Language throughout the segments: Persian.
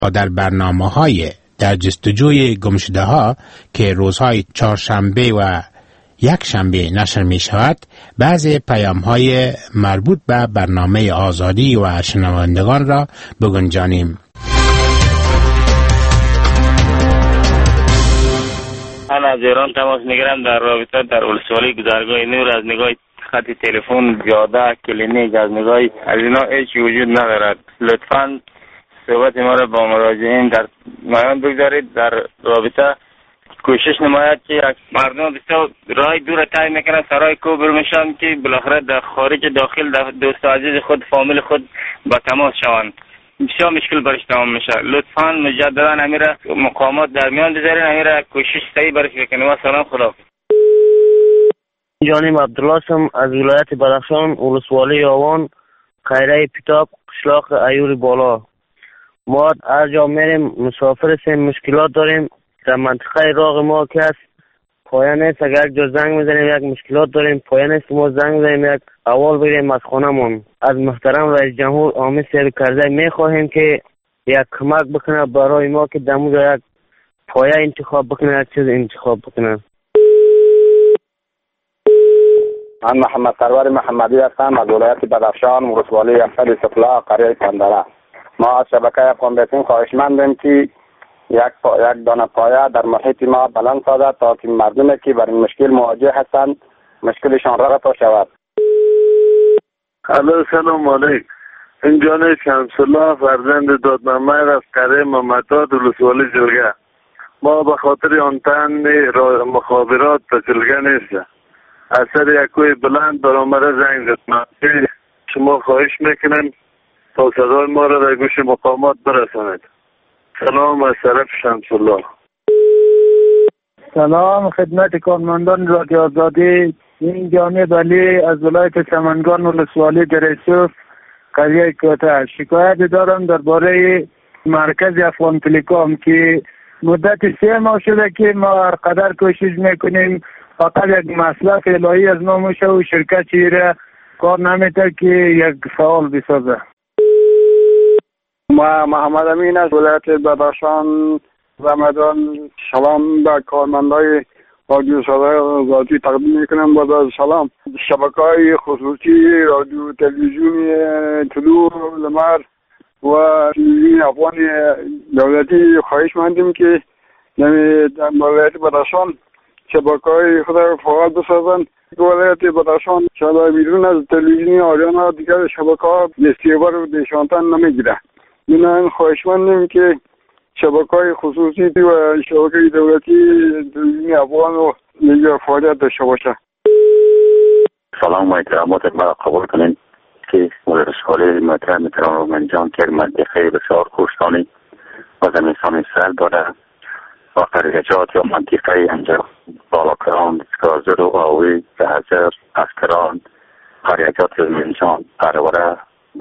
و در برنامه‌های در جستجوی گمشده ها که روزهای چهارشنبه و یک شنبه نشر می شود، بعضی پیام های مربوط به برنامه آزادی و شنوندگان را بگنجانیم. من از ایران تماس میگیرم در رابطه در ولسوالی گذرگاه نور. از نگاه خط تلفن زیاده کلینیک از نگاه از اینا هیچ وجود ندارد. لطفاً صحبت ما را با مراجعین در میان بگذارید. در رابطه کوشش نماید که مردم بسیار راه دور طی میکنن سرای کوبر میشن که بالاخره در خارج داخل دوست عزیز خود فامیل خود با تماس شوند. بسیار مشکل برش تمام میشه. لطفاً مجددا امیر مقامات در میان بذارین، امیر کوشش صحیح برش بکنید. و سلام، خدا. جانم عبدالله سم از ولایت بدخشان، ولسوالی آوان، خیره پیتاب، قشلاق ایور بالا. ما هر جا میریم مسافر هستیم، مشکلات داریم. در منطقه راغ ما که است پایان است، اگر جا زنگ میزنیم یک مشکلات داریم، پایان است ما زنگ میزنیم یک اول بریم از خانمون. از محترم رئیس جمهور آمد سیب کرده میخواهیم که یک کمک بکنه برای ما که دمو یک پایه انتخاب بکنه، یک چیز انتخاب بکنه. من محمد سرور محمدی هستم از ولایت بدخشان، ولسوالی یخچال سفلا، قریه پندره. ما از شبکه افغان بیتیم خواهشمندیم که یک دانه پایه در محیط ما بلند سازد تا که مردمی که بر این مشکل مواجه هستند مشکلشان رفع شود. سلام علیکم. اینجا شمس الله فرزند دادممر از قریه ممتاد، ولسوالی جلگه. ما به خاطر آنتن مخابرات به جلگه نیست. اثر یک کوه بلند برآمده زنگ زد. شما خواهش میکنم تا صدای ما را در گوش مقامات برسانید. سلام از طرف شمس الله. سلام خدمت کارمندان رادیو آزادی. این جانب علی از ولایت سمنگان، ولسوالی دریسوف، قریه کوته. شکایت دارم درباره مرکز افغان تلکام که مدت 3 ماه شده که ما هر قدر کوشش میکنیم فقط یک مصرف الهی از ما میشه و شرکت چیره کار نمیده که یک فعال بسازه. ما محمد امین از ولایت بدخشان رمضان. سلام به کارمندای رادیو صدای آزادی تقدیم میکنم. با سلام شبکه‌های خصوصی رادیو تلویزیونی طلوع لمر و تلویزیون افغان دولتی خواهشمندیم که در ولایت بدخشان شبکه‌های خود را فعال بسازند. ولایت بدخشان شاید بیرون از تلویزیون آریانا دیگر شبکه‌ها استیبار و دیشانتن نمیگیره. من خواهشمندم که شبکه‌های خصوصی و شبکه دولتی تلویزیون افغان و دیگر فعالیت داشته باشه. سلام و احترامات مرا قبول کنین که ولسوالی محترم ترانومن جان که منطقه بسیار کوهستانی و زمستانی سرد داره و قریجات یا منطقه انجا بالاکران، سکازر و آوی، زهزر، اسکران، قریجات منجان، پروره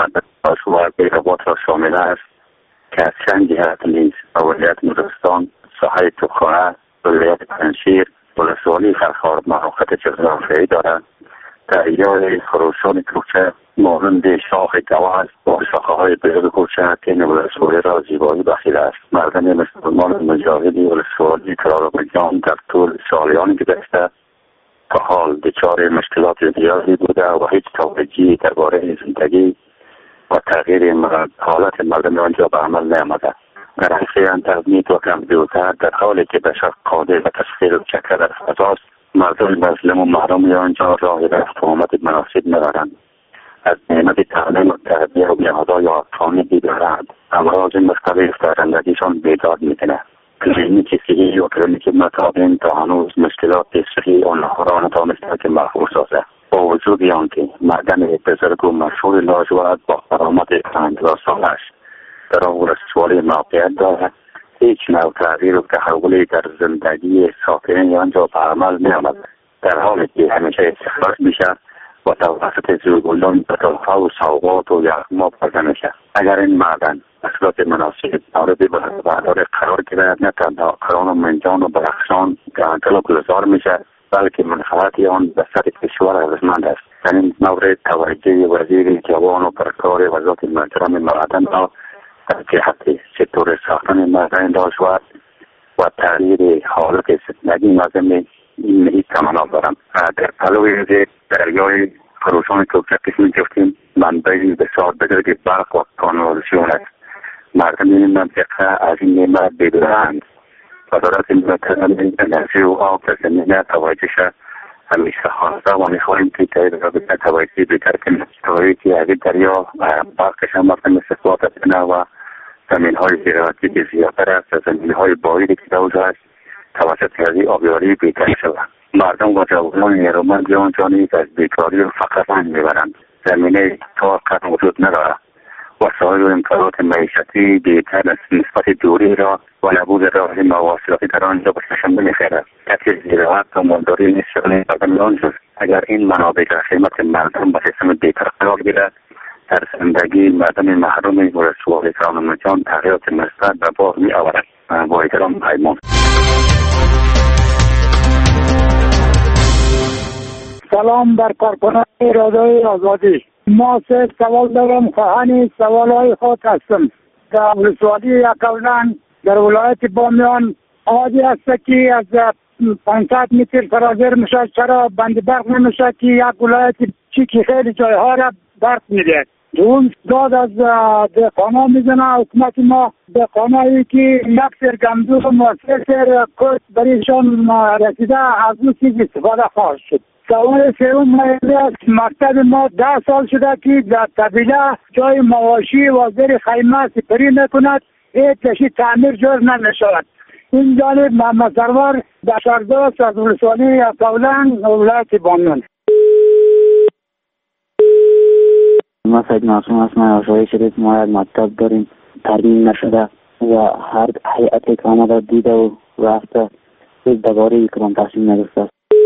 و بیرابات را شامل است که از چند جهت نیز ولایت نورستان، ساحه توپخانه، ولایت پنجشیر، ولسوالی خرخار مراخط جغرافیایی دارد. در ایال خروشان کوچه مانند شاخ گوز با شاخه‌های بزرگ کوچه که ولسوالی را زیبایی بخشیده است. مردم مسلمان مجاهدی ولسوالی ترانومن در طول سالیان گذشته تا حال دچار مشکلات زیادی بوده و هیچ توجیهی درباره زندگی و تغییر حالت مردم آنجا به عمل نیامده. در حیث انترنت و کامپیوتر در حالی که بشر قادر به تسخیر و چکه در فضاست، مردم مظلوم و محروم آنجا راه رفت و آمد مناسب ندارند. از نعمت تعلیم و تربیه و نهادهای عرفانی دارند. امراض مختلف در زندگیشان بیداد میکنه. کلینیک صحی و کلینیک مطابین تا هنوز مشکلات صحی آنها را نتوانسته که محفوظ سازه. با وجود آنکه معدن بزرگ و مشهور لاجورد با کرامت 50 سالش در ولسوالی موقعیت دارد، هیچ نوع تغییر و تحولی در زندگی ساکنین آنجا به عمل نیامد، در حالی که همیشه استخراج میشه و توسط زورگلان به تحفه و سوغات و یغما پرده میشه. اگر این معدن به صورت مناسب مورد بهره قرار گیرد، نه تنها ترانومن و بدخشان گلو گلزار میشه، بلکه منفعت آن به سطح کشور ارزشمند است. در این مورد توجه وزیر جوان و پرکار وزارت محترم معدن را جهت چطور ساختن مردان داشت و تغییر حالت زندگی مردم این تمنا دارم. در پلوی دریای خروشان توکتش می جفتیم منبعی بسیار بزرگ برق و کانالیزاسیون است. مردم این منطقه از این نعمت بدورند. وزارت انرژی و آب در زمینه توجه شد همیشه خواسته و میخواهیم که رابطه توجه بیتر کنیم توجه که از دریا برقش هم مردم استفاده کنه و زمین های زراعتی که زیادتر است و زمین های باریکی که دوزه است توسط از آبیاری بیتر شود. مردم و جوانان نیرومند جانی از بیکاری و فقر رنج میبرند. زمینه تا قد وجود ندارد. وسایل و امکانات معیشتی بیتر نسبت دوری را و نبود راه مواصلاتی در آنجا به چشم نمیخورد. کسی زراعت و مالداری نیست شغل مردم آنجاست. اگر این منابع در خدمت مردم به سیستم بیتر قرار گیرد در زندگی مردم محروم ولسوالی جان تغییرات مثبت به بار می آورد. با احترام پیمان. سلام بر کارکنان رادیوی آزادی. ما سه سوال دارم، خواهان سوالهای خود هستم. در ولسوالی یکاولنگ در ولایت بامیان آبی است که از 500 متر فرازر میشه. چرا بند برق نمیشه که یک ولایت که خیلی جایها را برق میده؟ اون داد از دهقانا میزنه حکومت ما. دهقانایی که یک سر گندم و سه سر کشت بریشان رسیده از اون چیز استفاده خواهد شد. سوال سوم است، مکتب ما 10 سال شده که در قبیله جای مواشی و زیر خیمه سپری نکند، هیچ تعمیر جور نمیشود. این جانب محمد سرور بشردوست از ولسوالی یکاولنگ ولایت بامیان. ما سید معصوم هستم. آشایی شدید ما یک مکتب داریم ترمیم نشده و هر هیئتی که آمده دیده و رفته درباره کدام تصمیم نگرفته.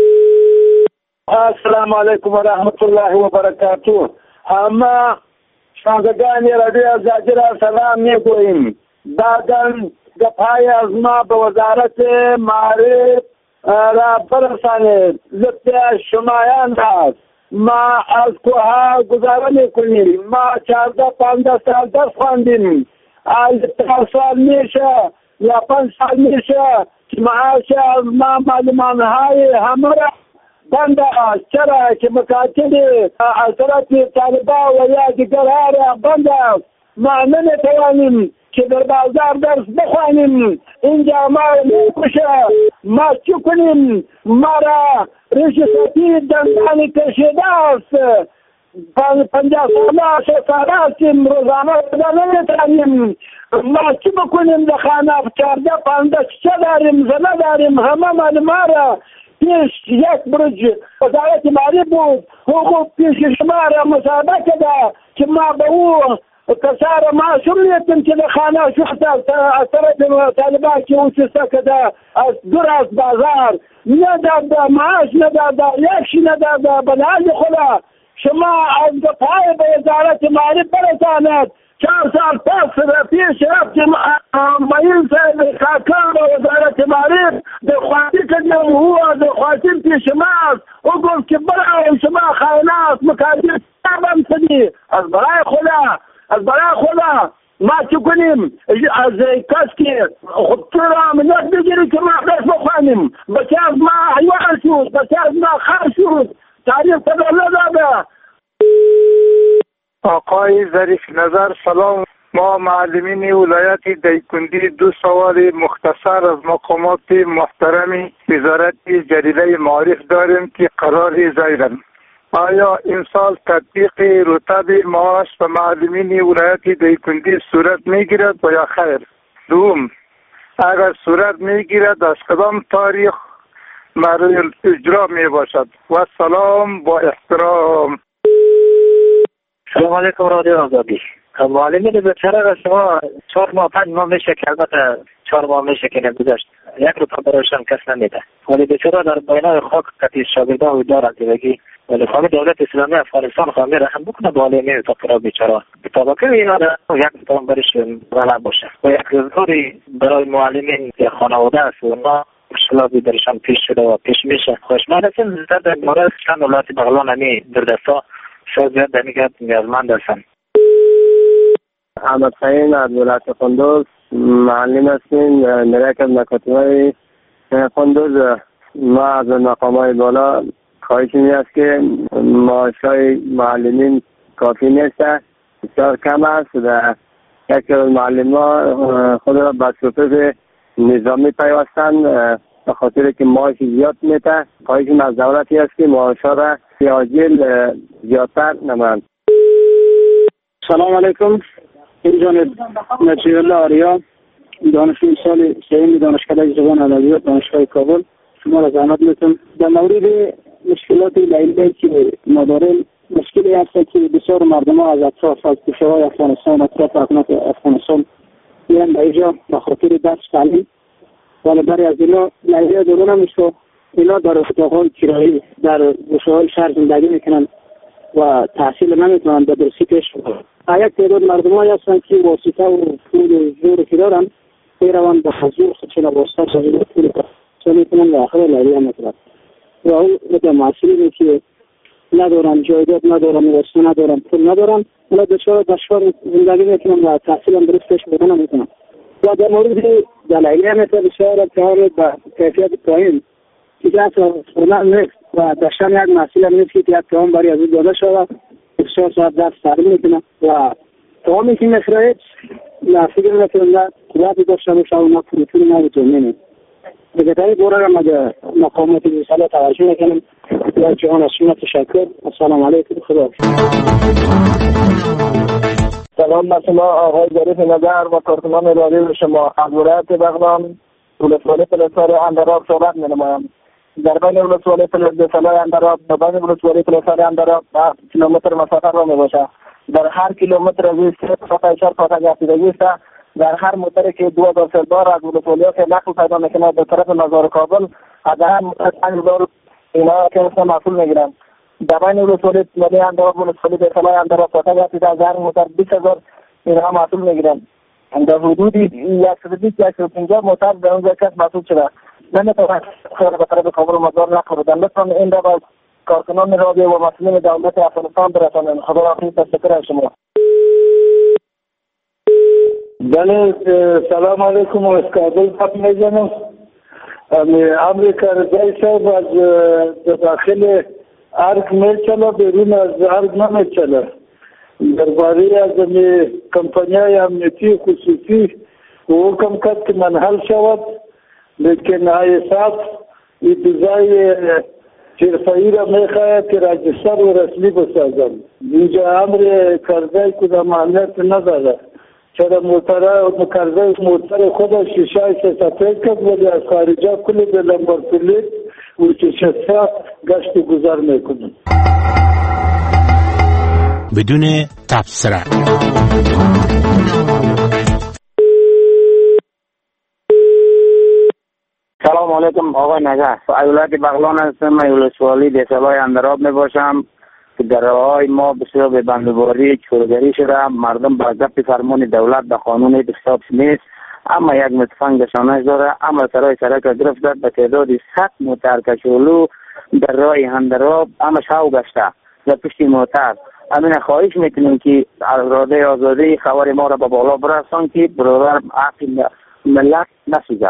السلام علیکم و رحمت الله و برکاته. اما شنوندگان رادیو زاجر سلام میگوییم. بعداً دفعه از ما به وزارت معارف را برسانید. لطف شمایان هست. ما از کوها گذاره میکنیم. ما 14-15 سال درس خواندیم. از 4 سال میشه یا 5 سال میشه که معاش از ما معلومانهای همه را بند است. چرا که مکاتب اثرات طالبا و یا دیگرها را بند است. ما نمیتوانیم که در بازار درس بخوانیم. اینجا ما نمیشه. ما چی کنیم؟ ما را رشوتی دندانی کشیده است. 50 ساله 60 ساله هستیم. روزانه نمیتوانیم. ما چی بکنیم؟ در خانه 14-15 چه داریم؟ زنه داریم. همه ما را پیش یک برج وزارت مالی بود. حقوق پیش شما را مصاحبه کرده که ما به او کسار معصوم نیستیم که در خانه شخص از طرف طالبان که او چیسته کده از دور از بازار نداده، معاش نداده، یکشی نداده. بلحاظ خدا شما از دفعه به وزارت مالی برساند. 4 سال پس پیش رفتیم معین صاحب کاکان به وزارت مالی دخواتی کردیم. او دخواتی پیش ماست. او گفت که برای شما خائنات مکاتب بند شدی. از برای خدا ما چی کنیم؟ از کس که خب تو را امنیت بگیری که ما درس بخوانیم. بچه از ما حیوان شد، بچه از ما خر شد. تاریخ تداله داده. آقای ظریف نظر سلام. ما معلمین ولایت دیکندی 2 سوال مختصر از مقامات محترم وزارت جلیله معارف داریم که قرار زیرن. آیا این سال تطبیق رتب معاش و معلمین ولایت دیکندی صورت میگیرد و یا خیر؟ دوم، اگر صورت میگیرد از کدام تاریخ مورد اجرا می باشد؟ و سلام با احترام. سلام علیکم رادیو آزادی. معلمین بیچاره را شما 4 ماه 5 ماه میشه که البته 4 ماه میشه که نگذشت 1 روپیه برایشان کس نمیده، ولی بیچاره در بینای خاک کتی شاگردان و دارد دیگه. ولی خواهی دولت اسلامی افغانستان خواهی رحم بکنه با معلمین تا بیچاره طبقه اینا را 1 روپیه برش غلط باشه و یک روزگاری برای معلمین خانواده است و ما مشکلاتی درشان پیش شده و پیش میشه. خوشمند هستیم زیادتر در مورد چند ولایت بغلان همی در دستا شاید زیاد دمیگرد نیازمند هستن. احمد خیین از ولایت قندوز معلم هستیم. در یک از مکاتب‌های قندوز ما از مقام‌های بالا خواهش می است که معاش‌های معلمین کافی نیست، بسیار کم است و یک معلمان خود را به صفوف نظامی پیوستند به خاطر که معاش زیاد میده. خواهش از دولتی است که معاش‌ها را عاجل زیادتر نمایند. سلام علیکم. این جانب نجیب الله آریا، دانشجو سال سوم دانشکده زبان ادبیات دانشگاه کابل. شما را زحمت می‌دم. در مورد مشکلات لیلی که ما داریم، مشکلی هست که بسیار مردم ها از اطراف از کشورهای افغانستان، اطراف افغانستان میرن به اینجا به خاطر درس تعلیم، ولی برای از اینا لیلی دارون نمیشه. اینا در اتاق‌های کرایی در گوشه‌های شهر زندگی میکنن و تحصیل نمیتونن به درسی پیش ببرن. یک تعداد مردمایی هستن که واسطه و پول و زور که دارن میروند به حضور خودشون واسطه شدید پول پس میکنن و آخر لیلی میکنن. و اون به معصولی که ندارن، جایداد ندارن، واسطه ندارن، پول ندارن، ولی دچار زندگی میکنن و تحصیل هم درست پیش ببرن نمیتونن. و در مورد دلایلی مثل بسیار اتهام به کیفیت پایین که اصلا فرمان نیست و داشتن یک مسئله نیست که اتهام برای از این داده شود. بسیار ساعت درس تعلیم میکنن و تمامی که مخرج فکر میکنن قدرتی داشته باشه و ما پول نمیتونیم. بگذاری بورا هم اگر مقامات رساله توجه نکنم یا جهان از شما تشکر. السلام علیکم. خدا سلام بر شما آقای ظریف نظر و کارکنان رادیو شما. از ولایت بغلان ولسوالی فلسطین اندراب صحبت می‌نمایم. در بین ولسوالی فلسطین اندراب و بین ولسوالی فلسطین اندراب 7 کیلومتر مسافت را می‌باشد. در هر کیلومتر از این 3.4 فاصله گرفتگی است. در هر موتری که 2000 سردار از ولسوالی‌ها که نقل پیدا می‌کنه به طرف مزار کابل، از هر موتر 5000 اینا که مسئول می‌گیرن. در بین ولسوالی اندراب ولسوالی فلسطین اندراب فاصله گرفتگی از هر موتر 20000 اینها مسئول می‌گیرن. در حدود 120-150 موتر در اونجا کس مسئول شده. نمی‌تواند خود به طرف کابل مزار نقل بدن. لطفاً این را با کارکنان رادیو و مسئولین دولت افغانستان برسانید. خدا حافظ. تشکر از شما. بله، سلام علیکم. از کابل خط میزنم. امریکا رضایی صاحب از داخل ارگ میچله، بیرون از ارگ نمیچله. درباره از کمپانی‌های امنیتی خصوصی حکم کرد که منحل شود، لیکن حیثیت ابتدای حرفه‌ای را میخواهد که راجستر و رسمی بسازم. اینجا امر کرده کدام اهمیت نداره. چرا موتر خود شیشه سفید کرد ولی از خارجه کلی به لمبر پلیت و چشسا گشت گذار میکنن بدون تبصره. سلام علیکم آقای نجار. ولایت بغلان هستم. من ولسوالی دهسالای اندراب می باشم که در راه‌های ما بسیار به بنده‌باری چورگری شده. مردم با ضبط فرمان دولت به قانون حساب نیست، اما یک متفنگ نشانش داره. اما سرای سرک گرفته به تعداد 100 موتر کشولو در راه اندراب اما شاو گشته در پشت موتر. امین خواهش میکنیم که اراده آزادی خبر ما را به بالا برسان که برادر عقل ملت نسوزه.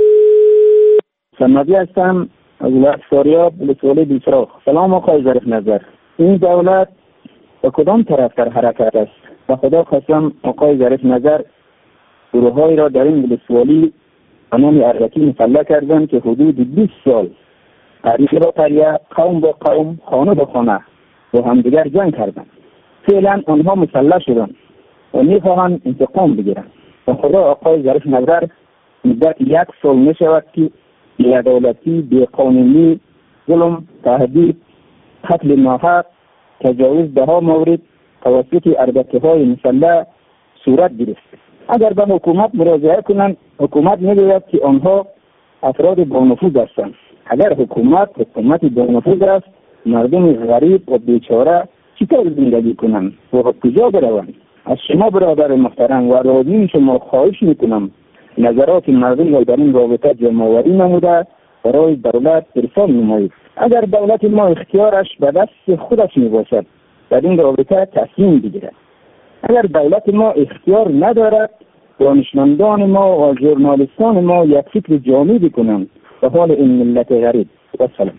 سمدی هستم از ولایت فاریاب ولسوالی بیسراخ. سلام آقای ظریف نظر. این دولت به کدام طرف در حرکت است؟ و خدا خواستم آقای ظریف نظر گروه‌هایی را در این ولسوالی به نام اربکی مسلح کردند که حدود 20 سال قریه با قریه، قوم با قوم، خانه با خانه با همدیگر جنگ کردند. فعلا آنها مسلح شدند و میخواهند انتقام بگیرند. و خدا آقای ظریف نظر مدت 1 سال میشود که بی‌عدالتی، بی‌قانونی، ظلم، تهدید، قتل ناحق، تجاوز به ها مورد توسط اربکی‌های مسلح صورت گرفت. اگر به حکومت مراجعه کنند، حکومت میگوید که آنها افراد با نفوذ هستند. اگر حکومت با نفوذ است، مردم غریب و بیچاره چطور زندگی کنند و کجا بروند؟ از شما برادر محترم و رادیو شما خواهش میکنم نظرات مردم را در این رابطه جمع‌آوری نموده برای دولت ارسال نمایید. اگر دولت ما اختیارش به دست خودش میباشد در این رابطه تصمیم بگیرد. اگر دولت ما اختیار ندارد دانشمندان ما و ژورنالیستان ما یک فکر جامع بکنند به حال این ملت غریب. و سلام.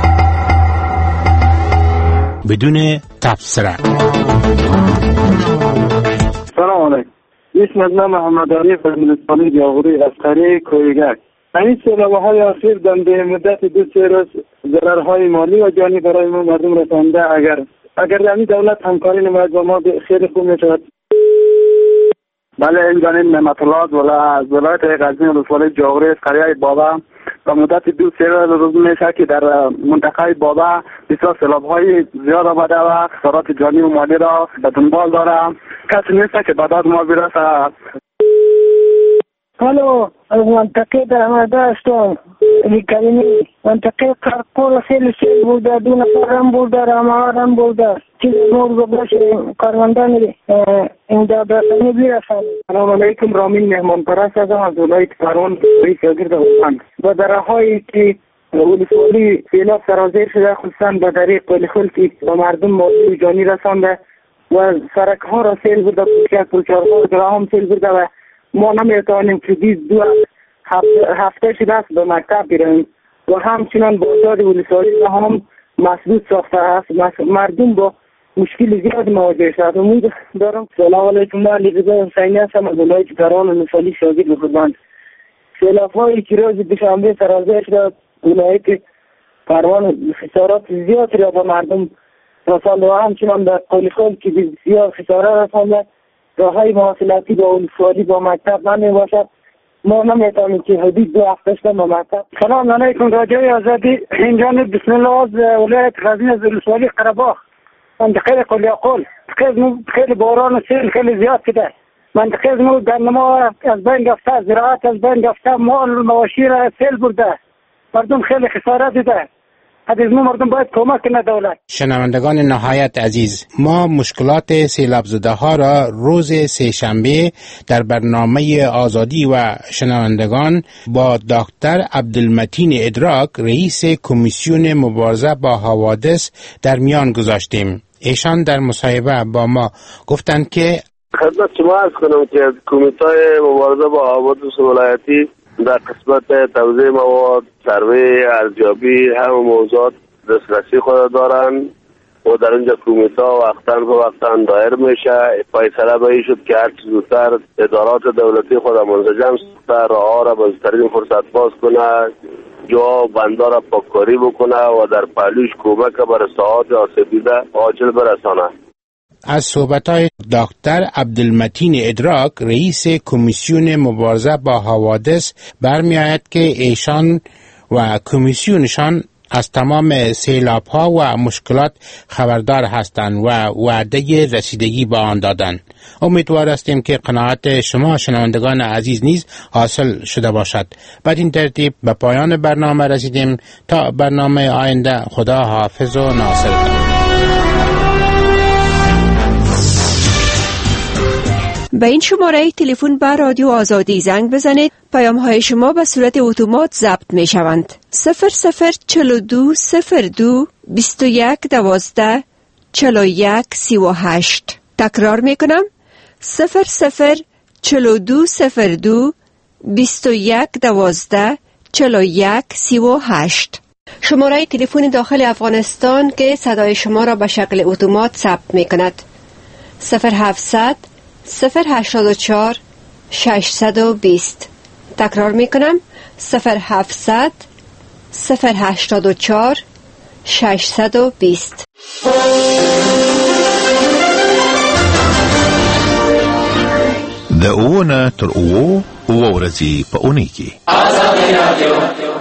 بدون تبصره. سلام علیکم. اسم من محمد علی فضل‌الصالح جاغوری عسکری کویگک. این سیلاب‌های اخیر در مدت 2-3 روز ضررهای مالی و جانی برای ما مردم رسانده. اگر یعنی دولت همکاری نماید با ما خیلی خوب میشود. بله، این جانب نعمت الله از ولایت غزنی ولسوالی جاغوری از قریه بابا و مدت 2-3 روز میشه که در منطقه بابا بسیار سیلاب‌های زیاد آمده و خسارات جانی و مالی را به دنبال دارم. کسی نیست که بعد ما برسه. الو، از منطقه در همداشتم کریمی منطقه کارکول خیلی سیل بوده، 2 نفر هم بوده، رامهارم بوده. چیز نور باشه کارمندان اینجا برسانی بیرسند. سلام علیکم، رامین مهمان پرست هستم از ولایت کروان شاگرد هستم. و درهایی که ولسوالی سیلاب سرازیر شده خصوصا به طریق پلیخل که به مردم مالی و جانی رسانده و سرک ها را سیل بوده، پلچارها هم سیل بوده و ما نمیتوانیم که 2 هفته شده است به مکتب بریم و همچنان بازار ولسوالی هم مسدود ساخته است. مردم با مشکل زیاد مواجه شد. امید دارم. سلام علیکم، من علیرضا حسینی هستم از ولایت کران ولسوالی شاگرد بخدمند. سیلاب‌هایی که روز دوشنبه سرازیر شد ولایت کران خسارات زیاد را به مردم رسانده و همچنان در قلیخل که بسیار خسارات رسانده. راه‌های مواصلاتی با ولسوالی با مکتب نمی باشد. ما نمیتونیم که حدود 2 هفته شده با مکتب. سلام علیکم، رادیوی آزادی. اینجا بسم الله از ولایت غزنی از ولسوالی قره‌باغ منطقه قلیاقل. خیلی باران و سیل خیلی زیاد شده. منطقه ما در نما از بین رفته، زراعت از بین رفته، مال مواشی را سیل برده. مردم خیلی خسارت دیده. از مردم باید کمک کنه دولت. شنوندگان نهایت عزیز، ما مشکلات سیلاب زده ها را روز سه‌شنبه در برنامه آزادی و شنوندگان با دکتر عبدالمتین ادراک رئیس کمیسیون مبارزه با حوادث در میان گذاشتیم. ایشان در مصاحبه با ما گفتند که خدمت شما عرض کنم که کمیته مبارزه با حوادث ولایتی در قسمت توزیع مواد، سروی، ارزیابی همه موضوعات دسترسی خود دارند و در اونجا کمیته وقتاً دایر میشه. فیصله به این شد که هر چیز زودتر ادارات دولتی خود منسجم ساخته راه‌ها را به زودترین فرصت باز کنه، جا بندار را پاککاری بکنه و در پهلوش کمک برای ساعات آسیب دیده عاجل برسانه. از صحبت‌های دکتر عبدالمتین ادراک رئیس کمیسیون مبارزه با حوادث برمی‌آید که ایشان و کمیسیونشان از تمام سیلاب‌ها و مشکلات خبردار هستند و وعده رسیدگی به آن دادند. امیدوار هستیم که قناعت شما شنوندگان عزیز نیز حاصل شده باشد. بعد این ترتیب به پایان برنامه رسیدیم. تا برنامه آینده، خدا حافظ و ناصر. به این شماره تلفن به رادیو آزادی زنگ بزنید. پیام‌های شما به صورت اتومات ضبط می‌شوند. 004202 2112 4138. تکرار می‌کنم. 004202 2112 4138. شماره تلفن داخل افغانستان که صدای شما را به شکل اتومات ثبت می‌کند. 0700 084 620. تکرار میکنم. 0700 084 620. د اوونه تر اوو ورځې په اونۍ کې